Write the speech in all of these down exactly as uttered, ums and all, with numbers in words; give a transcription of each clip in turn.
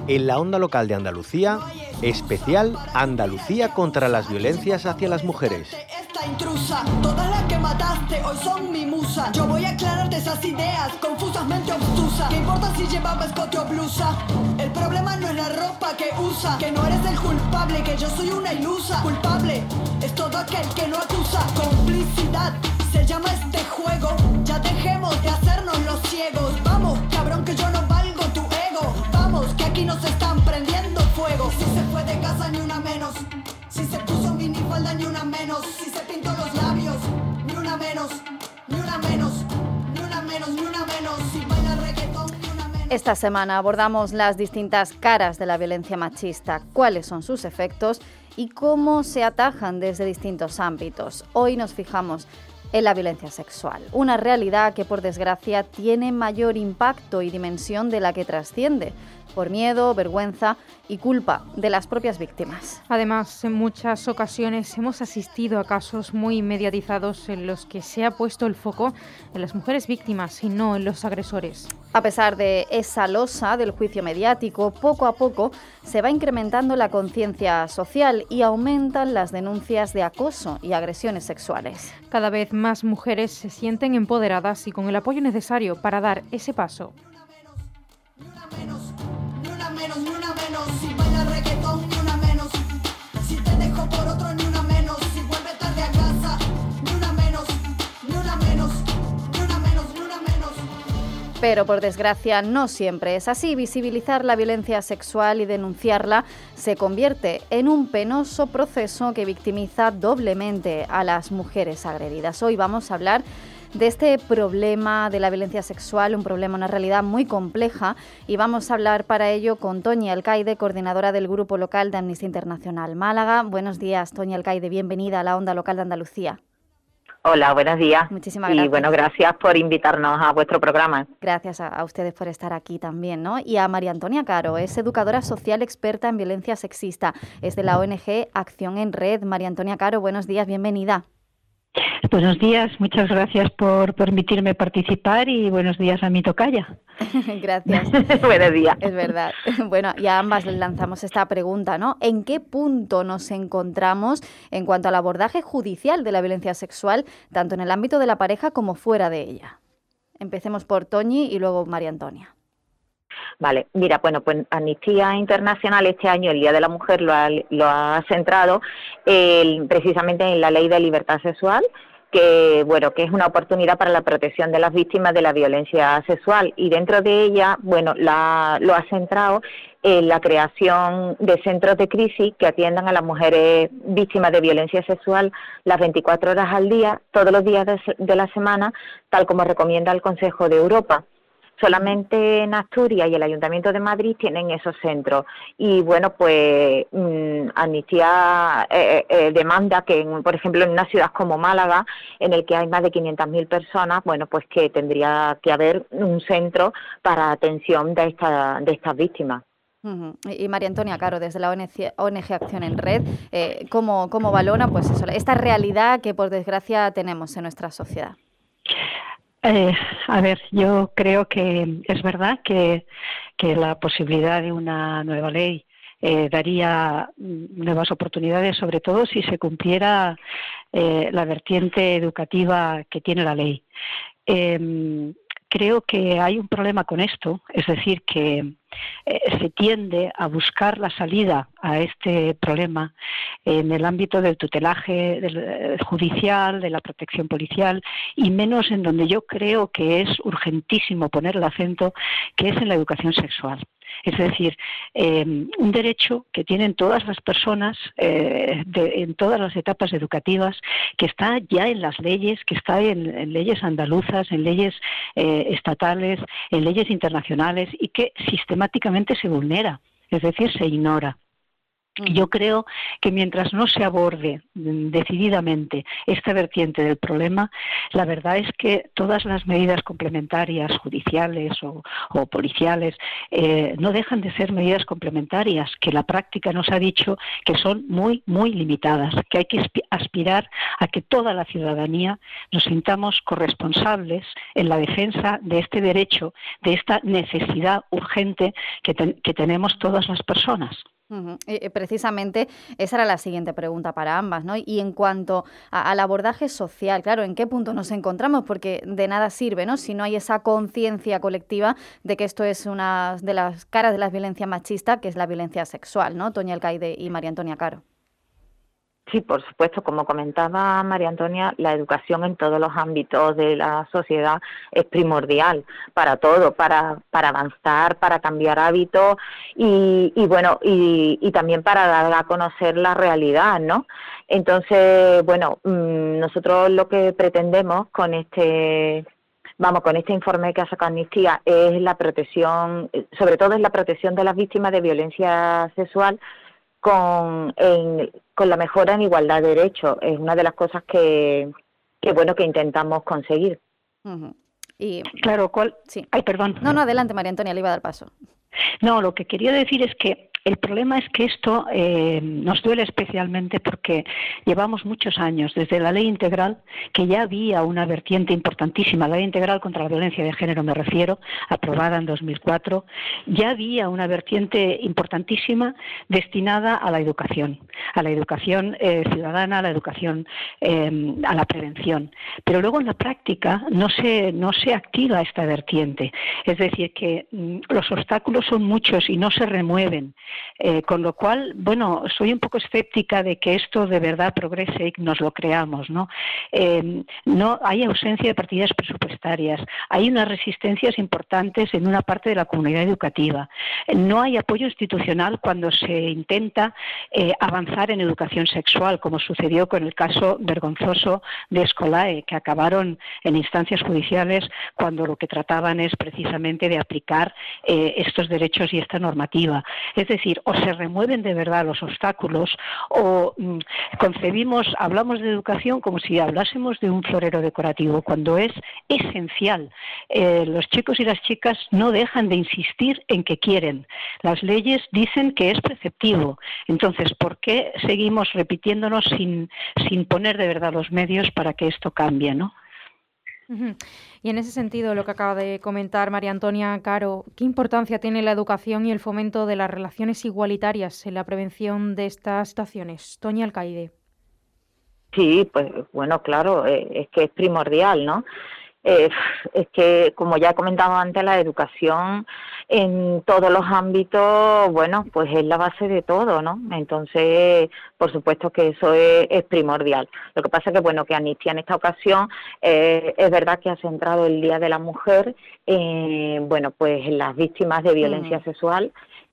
En la onda local de Andalucía, especial Andalucía contra las violencias hacia las mujeres. Esta intrusa, todas las que mataste hoy son mi musa. Yo voy a aclararte esas ideas confusamente obtusas. ¿Qué importa si llevaba escote o blusa? El problema no es la ropa que usa, que no eres el culpable, que yo soy una ilusa. Culpable es todo aquel que no acusa. Complicidad se llama este juego. Ya dejemos de hacernos los ciegos. Vamos, cabrón, que yo no valgo tu ego. Vamos, que aquí nos están prendiendo fuego. Si se fue de casa ni una menos. Si se puso minifalda ni una menos. Si se pintó los labios ni una menos. Ni una menos. Ni una menos, ni una menos. Si baila reggaetón ni una menos. Esta semana abordamos las distintas caras de la violencia machista, cuáles son sus efectos y cómo se atajan desde distintos ámbitos. Hoy nos fijamos en la violencia sexual, una realidad que por desgracia tiene mayor impacto y dimensión de la que trasciende, por miedo, vergüenza y culpa de las propias víctimas. Además, en muchas ocasiones hemos asistido a casos muy mediatizados en los que se ha puesto el foco en las mujeres víctimas y no en los agresores. A pesar de esa losa del juicio mediático, poco a poco se va incrementando la conciencia social y aumentan las denuncias de acoso y agresiones sexuales. Cada vez más mujeres se sienten empoderadas y con el apoyo necesario para dar ese paso. Ni una menos, ni una menos. Si baila reggaetón, ni una menos. Si te dejo por otro, ni una menos. Si vuelve tarde a casa, ni una menos. Ni una menos, ni una menos, ni una menos. Pero por desgracia no siempre es así. Visibilizar la violencia sexual y denunciarla se convierte en un penoso proceso que victimiza doblemente a las mujeres agredidas. Hoy vamos a hablar de este problema de la violencia sexual, un problema, una realidad muy compleja, y vamos a hablar para ello con Toñi Alcaide, coordinadora del Grupo Local de Amnistía Internacional Málaga. Buenos días, Toñi Alcaide, bienvenida a la Onda Local de Andalucía. Hola, buenos días. Muchísimas gracias. Y bueno, gracias por invitarnos a vuestro programa. Gracias a, a ustedes por estar aquí también, ¿no? Y a María Antonia Caro, es educadora social experta en violencia sexista, es de la O N G Acción en Red. María Antonia Caro, buenos días, bienvenida. Buenos días, muchas gracias por permitirme participar y buenos días a mi tocaya. Gracias. Buenos días. Es verdad. Bueno, y a ambas les lanzamos esta pregunta, ¿no? ¿En qué punto nos encontramos en cuanto al abordaje judicial de la violencia sexual, tanto en el ámbito de la pareja como fuera de ella? Empecemos por Toñi y luego María Antonia. Vale, mira, bueno, pues Amnistía Internacional este año, el Día de la Mujer, lo ha, lo ha centrado eh, precisamente en la Ley de Libertad Sexual, que bueno, que es una oportunidad para la protección de las víctimas de la violencia sexual, y dentro de ella, bueno, la, lo ha centrado en la creación de centros de crisis que atiendan a las mujeres víctimas de violencia sexual las veinticuatro horas al día, todos los días de, de la semana, tal como recomienda el Consejo de Europa. Solamente en Asturias y el Ayuntamiento de Madrid tienen esos centros. Y bueno, pues mmm, Amnistía eh, eh, demanda que, en, por ejemplo, en una ciudad como Málaga, en el que hay más de quinientas mil personas, bueno, pues que tendría que haber un centro para atención de, esta, de estas víctimas. Uh-huh. Y María Antonia Caro, desde la O N G Acción en Red, eh, ¿cómo, cómo valora pues eso, esta realidad que por desgracia tenemos en nuestra sociedad? Eh, a ver, yo creo que es verdad que, que la posibilidad de una nueva ley eh, daría nuevas oportunidades, sobre todo si se cumpliera eh, la vertiente educativa que tiene la ley. Eh, creo que hay un problema con esto, es decir, que eh, se tiende a buscar la salida a este problema en el ámbito del tutelaje del, eh, judicial, de la protección policial, y menos en donde yo creo que es urgentísimo poner el acento, que es en la educación sexual. Es decir, eh, un derecho que tienen todas las personas eh, de, en todas las etapas educativas, que está ya en las leyes, que está en, en leyes andaluzas, en leyes eh, estatales, en leyes internacionales, y que sistemáticamente se vulnera, es decir, se ignora. Yo creo que mientras no se aborde decididamente esta vertiente del problema, la verdad es que todas las medidas complementarias, judiciales o, o policiales, eh, no dejan de ser medidas complementarias, que la práctica nos ha dicho que son muy, muy limitadas, que hay que aspirar a que toda la ciudadanía nos sintamos corresponsables en la defensa de este derecho, de esta necesidad urgente que, ten, que tenemos todas las personas. Uh-huh. Eh, precisamente esa era la siguiente pregunta para ambas, ¿no? Y en cuanto a, al abordaje social, claro, ¿en qué punto nos encontramos? Porque de nada sirve, ¿no?, si no hay esa conciencia colectiva de que esto es una de las caras de la violencia machista, que es la violencia sexual, ¿no? Toña Alcaide y María Antonia Caro. Sí, por supuesto, como comentaba María Antonia, la educación en todos los ámbitos de la sociedad es primordial para todo, para, para avanzar, para cambiar hábitos y, y bueno, y, y también para dar a conocer la realidad, ¿no? Entonces, bueno, nosotros lo que pretendemos con este... Vamos, con este informe que ha sacado Amnistía es la protección, sobre todo es la protección de las víctimas de violencia sexual con, en, con la mejora en igualdad de derechos. Es una de las cosas que, que bueno, que intentamos conseguir. Uh-huh. Y claro, ¿cuál? Sí. Ay, perdón. No, no, adelante, María Antonia, le iba a dar paso. No, lo que quería decir es que el problema es que esto eh, nos duele especialmente porque llevamos muchos años, desde la ley integral, que ya había una vertiente importantísima, la ley integral contra la violencia de género me refiero, aprobada en dos mil cuatro, ya había una vertiente importantísima destinada a la educación, a la educación eh, ciudadana, a la educación, eh, a la prevención. Pero luego en la práctica no se, no se activa esta vertiente, es decir, que mm, los obstáculos son muchos y no se remueven. Eh, con lo cual, bueno, soy un poco escéptica de que esto de verdad progrese y nos lo creamos, ¿no? Eh, no hay ausencia de partidas presupuestarias, hay unas resistencias importantes en una parte de la comunidad educativa, no hay apoyo institucional cuando se intenta eh, avanzar en educación sexual, como sucedió con el caso vergonzoso de Escolae, que acabaron en instancias judiciales cuando lo que trataban es precisamente de aplicar eh, estos derechos y esta normativa. Es decir, o se remueven de verdad los obstáculos o mm, concebimos, hablamos de educación como si hablásemos de un florero decorativo, cuando es esencial. Eh, los chicos y las chicas no dejan de insistir en que quieren. Las leyes dicen que es preceptivo. Entonces, ¿por qué seguimos repitiéndonos sin, sin poner de verdad los medios para que esto cambie, ¿no? Uh-huh. Y en ese sentido, lo que acaba de comentar María Antonia Caro, ¿qué importancia tiene la educación y el fomento de las relaciones igualitarias en la prevención de estas situaciones? Toña Alcaide. Sí, pues bueno, claro, eh, es que es primordial, ¿no? Eh, es que, como ya he comentado antes, la educación en todos los ámbitos, bueno, pues es la base de todo, ¿no? Entonces, por supuesto que eso es, es primordial. Lo que pasa es que, bueno, que Amnistía en esta ocasión eh, es verdad que ha centrado el Día de la Mujer, eh, bueno, pues en las víctimas de violencia mm. sexual.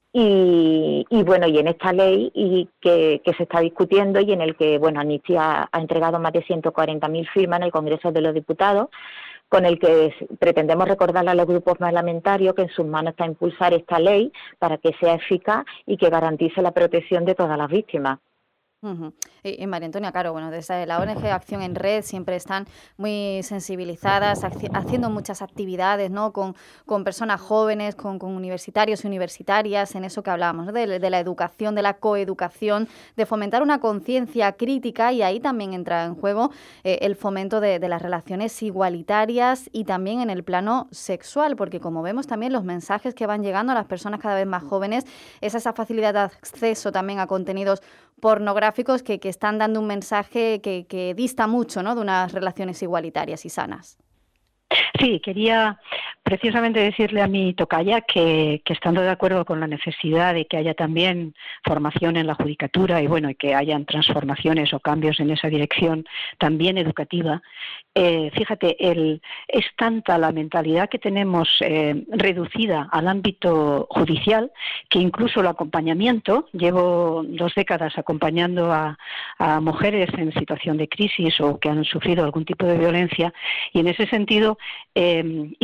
Y, y bueno, y en esta ley y que, que se está discutiendo y en el que, bueno, Amnistía ha entregado más de ciento cuarenta mil firmas en el Congreso de los Diputados, con el que pretendemos recordarle a los grupos parlamentarios que en sus manos está impulsar esta ley para que sea eficaz y que garantice la protección de todas las víctimas. Uh-huh. Y, y María Antonia Caro, bueno, desde la O N G Acción en Red siempre están muy sensibilizadas, haci- haciendo muchas actividades, ¿no? Con, con personas jóvenes, con, con universitarios y universitarias, en eso que hablábamos, ¿no? de, de la educación, de la coeducación, de fomentar una conciencia crítica, y ahí también entra en juego eh, el fomento de, de las relaciones igualitarias y también en el plano sexual, porque como vemos también los mensajes que van llegando a las personas cada vez más jóvenes, es esa facilidad de acceso también a contenidos pornográficos que, que están dando un mensaje que, que dista mucho, ¿no? de unas relaciones igualitarias y sanas. Sí, quería precisamente decirle a mi tocaya que, que estando de acuerdo con la necesidad de que haya también formación en la judicatura y bueno, y que hayan transformaciones o cambios en esa dirección también educativa, eh, fíjate, el, es tanta la mentalidad que tenemos eh, reducida al ámbito judicial que incluso el acompañamiento, llevo dos décadas acompañando a, a mujeres en situación de crisis o que han sufrido algún tipo de violencia, y en ese sentido, eh, insisto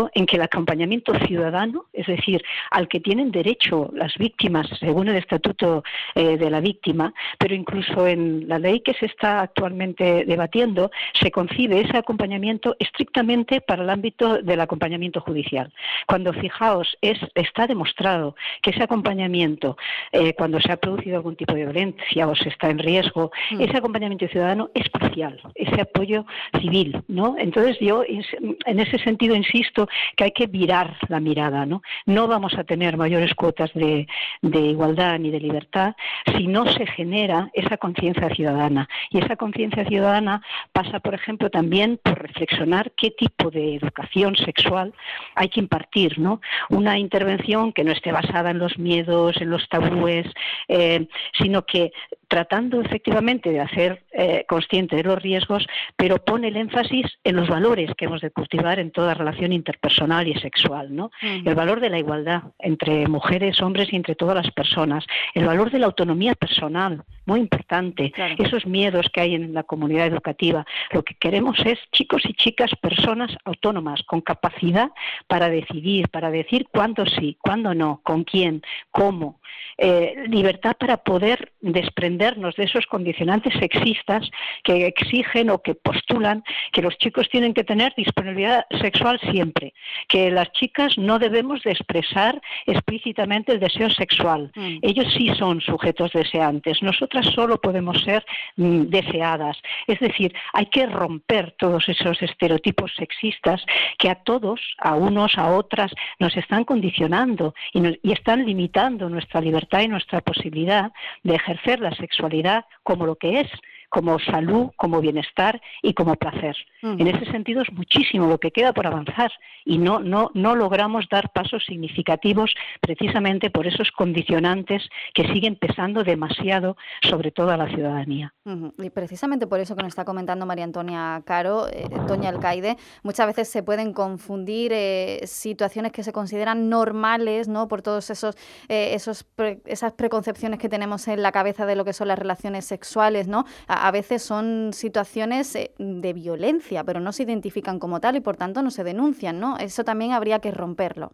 insisto en que el acompañamiento ciudadano, es decir, al que tienen derecho las víctimas según el Estatuto eh, de la Víctima, pero incluso en la ley que se está actualmente debatiendo, se concibe ese acompañamiento estrictamente para el ámbito del acompañamiento judicial. Cuando, fijaos, es, está demostrado que ese acompañamiento, eh, cuando se ha producido algún tipo de violencia o se está en riesgo, mm. ese acompañamiento ciudadano es crucial, ese apoyo civil, ¿no? Entonces yo en ese sentido insisto que hay que virar la mirada, ¿no? No vamos a tener mayores cuotas de, de igualdad ni de libertad si no se genera esa conciencia ciudadana. Y esa conciencia ciudadana pasa, por ejemplo, también por reflexionar qué tipo de educación sexual hay que impartir, ¿no? Una intervención que no esté basada en los miedos, en los tabúes, eh, sino que tratando efectivamente de hacer eh, consciente de los riesgos, pero pone el énfasis en los valores que hemos de cultivar en toda relación interpersonal y sexual, ¿no? Uh-huh. El valor de la igualdad entre mujeres, hombres y entre todas las personas, el valor de la autonomía personal, muy importante, claro. Esos miedos que hay en la comunidad educativa. Lo que queremos es chicos y chicas, personas autónomas, con capacidad para decidir, para decir cuándo sí, cuándo no, con quién, cómo. Eh, libertad para poder desprendernos de esos condicionantes sexistas que exigen o que postulan que los chicos tienen que tener disponibilidad sexual siempre, que las chicas no debemos de expresar explícitamente el deseo sexual. Mm. Ellos sí son sujetos deseantes, nosotras solo podemos ser mm, deseadas. Es decir, hay que romper todos esos estereotipos sexistas que a todos, a unos, a otras, nos están condicionando y, nos, y están limitando nuestra libertad y nuestra posibilidad de ejercer la sexualidad como lo que es, como salud, como bienestar y como placer. Uh-huh. En ese sentido es muchísimo lo que queda por avanzar y no, no, no logramos dar pasos significativos precisamente por esos condicionantes que siguen pesando demasiado sobre toda la ciudadanía. Uh-huh. Y precisamente por eso que nos está comentando María Antonia Caro, eh, Toña Alcaide, muchas veces se pueden confundir eh, situaciones que se consideran normales, ¿no? Por todos esos, eh, esos pre, esas preconcepciones que tenemos en la cabeza de lo que son las relaciones sexuales, ¿no? A, a veces son situaciones eh, de violencia, pero no se identifican como tal y por tanto no se denuncian, ¿no? Eso también habría que romperlo.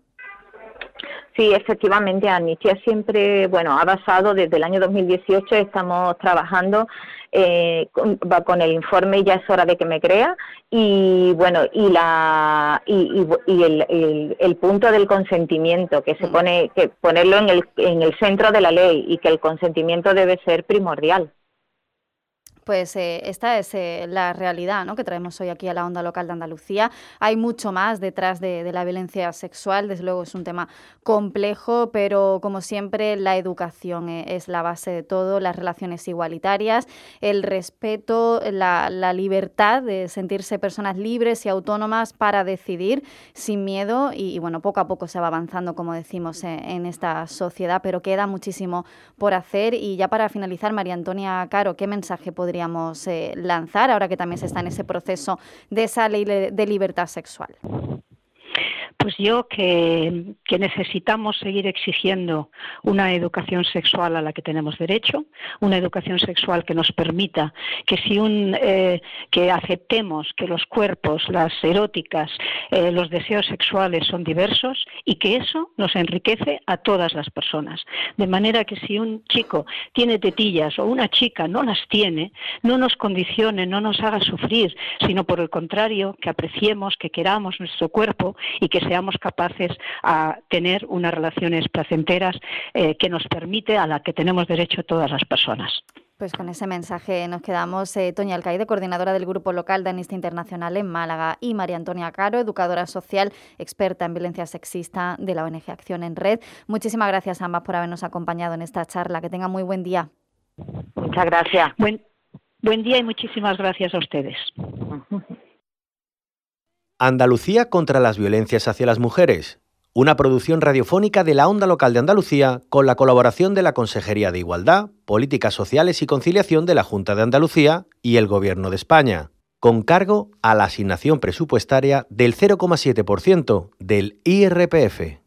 Sí, efectivamente, Amnistía siempre, bueno, ha basado desde el año dos mil dieciocho, estamos trabajando eh, con, con el informe Ya es hora de que me crea y bueno y la y, y, y el, el, el punto del consentimiento que se pone que ponerlo en el en el centro de la ley y que el consentimiento debe ser primordial. Pues eh, esta es eh, la realidad, ¿no?, que traemos hoy aquí a la Onda Local de Andalucía. Hay mucho más detrás de, de la violencia sexual, desde luego es un tema complejo, pero como siempre la educación eh, es la base de todo, las relaciones igualitarias, el respeto, la, la libertad de sentirse personas libres y autónomas para decidir sin miedo y, y bueno, poco a poco se va avanzando, como decimos, en, en esta sociedad, pero queda muchísimo por hacer. Y ya para finalizar, María Antonia Caro, ¿qué mensaje podría podríamos eh, lanzar ahora que también se está en ese proceso de esa ley de libertad sexual? Pues yo que, que necesitamos seguir exigiendo una educación sexual a la que tenemos derecho, una educación sexual que nos permita que si un eh, que aceptemos que los cuerpos, las eróticas, eh, los deseos sexuales son diversos y que eso nos enriquece a todas las personas. De manera que si un chico tiene tetillas o una chica no las tiene, no nos condicione, no nos haga sufrir, sino por el contrario, que apreciemos, que queramos nuestro cuerpo y que seamos capaces a tener unas relaciones placenteras eh, que nos permite, a la que tenemos derecho todas las personas. Pues con ese mensaje nos quedamos. Eh, Toña Alcaide, coordinadora del Grupo Local de Amnistía Internacional en Málaga, y María Antonia Caro, educadora social, experta en violencia sexista de la O N G Acción en Red. Muchísimas gracias a ambas por habernos acompañado en esta charla. Que tengan muy buen día. Muchas gracias. Buen, buen día y muchísimas gracias a ustedes. Andalucía contra las violencias hacia las mujeres. Una producción radiofónica de la Onda Local de Andalucía con la colaboración de la Consejería de Igualdad, Políticas Sociales y Conciliación de la Junta de Andalucía y el Gobierno de España, con cargo a la asignación presupuestaria del cero coma siete por ciento del I R P F.